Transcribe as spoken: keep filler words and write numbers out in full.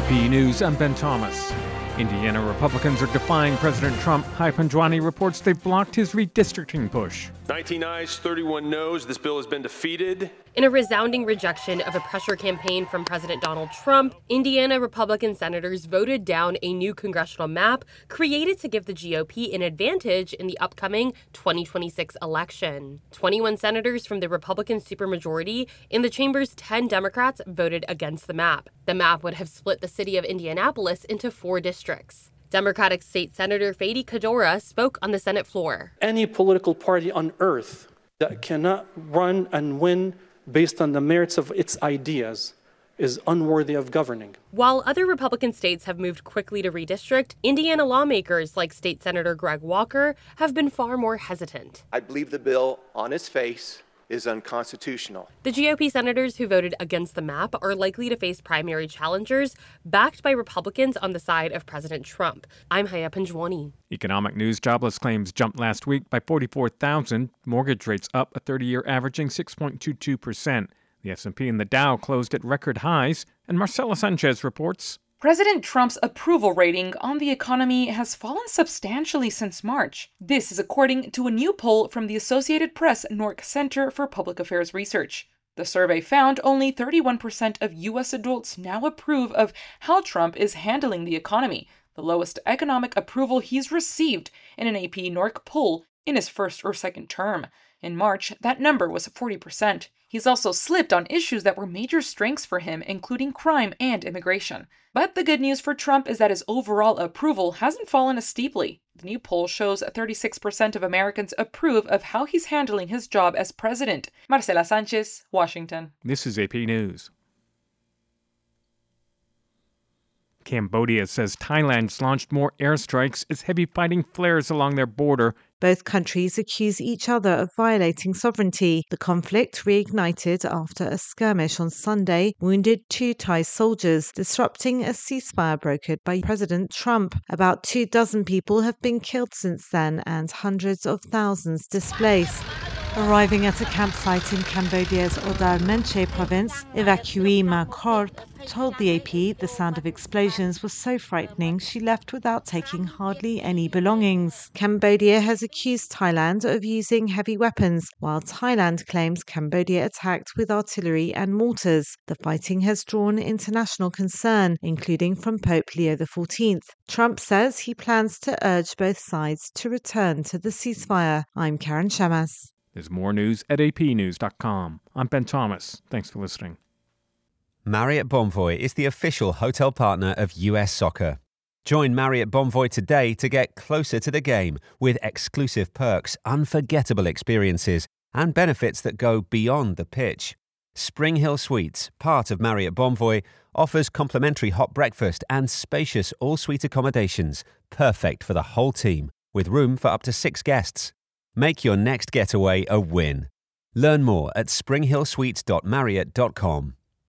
A P News, I'm Ben Thomas. Indiana Republicans are defying President Trump. Hai Panjwani reports they've blocked his redistricting push. nineteen ayes, thirty-one noes. This bill has been defeated. In a resounding rejection of a pressure campaign from President Donald Trump, Indiana Republican senators voted down a new congressional map created to give the G O P an advantage in the upcoming twenty twenty-six election. twenty-one senators from the Republican supermajority in the chamber's ten Democrats voted against the map. The map would have split the city of Indianapolis into four districts. Democratic State Senator Fady Kadora spoke on the Senate floor. Any political party on earth that cannot run and win based on the merits of its ideas is unworthy of governing. While other Republican states have moved quickly to redistrict, Indiana lawmakers like State Senator Greg Walker have been far more hesitant. I believe the bill on its face is unconstitutional. The G O P senators who voted against the map are likely to face primary challengers backed by Republicans on the side of President Trump. I'm Hai Panjwani. Economic news: jobless claims jumped last week by forty-four thousand. Mortgage rates up, a thirty-year averaging six point two two percent. The S and P and the Dow closed at record highs. And Marcela Sanchez reports. President Trump's approval rating on the economy has fallen substantially since March. This is according to a new poll from the Associated Press Nork Center for Public Affairs Research. The survey found only thirty-one percent of U S adults now approve of how Trump is handling the economy, the lowest economic approval he's received in an A P Nork poll in his first or second term. In March, that number was forty percent. He's also slipped on issues that were major strengths for him, including crime and immigration. But the good news for Trump is that his overall approval hasn't fallen as steeply. The new poll shows thirty-six percent of Americans approve of how he's handling his job as president. Marcela Sanchez, Washington. This is A P News. Cambodia says Thailand's launched more airstrikes as heavy fighting flares along their border. Both countries accuse each other of violating sovereignty. The conflict reignited after a skirmish on Sunday wounded two Thai soldiers, disrupting a ceasefire brokered by President Trump. About two dozen people have been killed since then and hundreds of thousands displaced. Arriving at a campsite in Cambodia's Odar Menche province, evacuee Ma Korp told the A P the sound of explosions was so frightening she left without taking hardly any belongings. Cambodia has accused Thailand of using heavy weapons, while Thailand claims Cambodia attacked with artillery and mortars. The fighting has drawn international concern, including from Pope Leo the fourteenth. Trump says he plans to urge both sides to return to the ceasefire. I'm Karen Shamas. There's more news at a p news dot com. I'm Ben Thomas. Thanks for listening. Marriott Bonvoy is the official hotel partner of U S Soccer. Join Marriott Bonvoy today to get closer to the game with exclusive perks, unforgettable experiences, and benefits that go beyond the pitch. Spring Hill Suites, part of Marriott Bonvoy, offers complimentary hot breakfast and spacious all-suite accommodations, perfect for the whole team, with room for up to six guests. Make your next getaway a win. Learn more at spring hill suites dot marriott dot com.